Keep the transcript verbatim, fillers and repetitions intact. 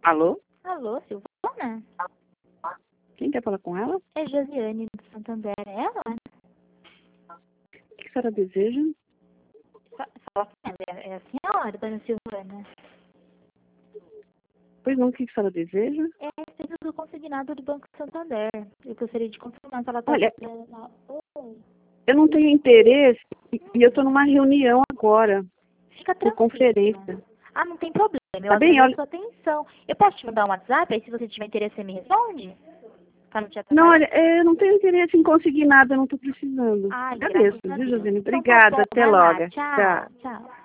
Alô? Alô, Silvana? Quem quer falar com ela? É Josiane do Santander, é ela? O que a senhora deseja? Fa- Fala com ela, é é a senhora, dona Silvana. Pois não, o que a senhora deseja? É a respeito do consignado do Banco Santander. Eu gostaria de confirmar se ela está... Olha, Oi. eu não tenho interesse e e eu estou numa reunião agora, Fica por tranquila. conferência. Ah, não tem problema. Eu Tá bem? agradeço a Olha, sua atenção. Eu posso te mandar um WhatsApp? Aí se você tiver interesse, você me responde? Pra não te não, atrapalhar? olha, é, eu não tenho interesse em conseguir nada, eu não estou precisando. Ai, Agradeço, graças a viu, Deus. Josiane? Então tá Obrigada, bom. até Vai lá. logo. Tchau. Tchau. Tchau.